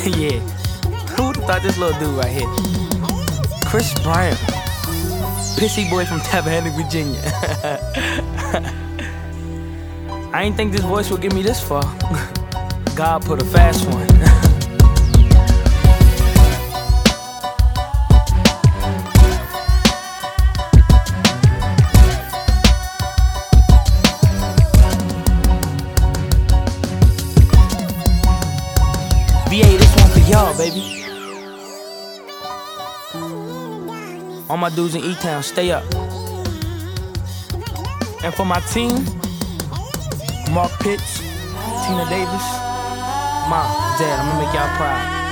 Yeah. Who would've thought this little dude right here? Chris Brown. Pissy boy from Tappahannock, Virginia. I ain't think this voice would get me this far. God put a fast one. VA, this one for y'all, baby. All my dudes in E-Town, stay up. And for my team, Mark Pitts, Tina Davis, Mom, Dad, I'm gonna make y'all proud.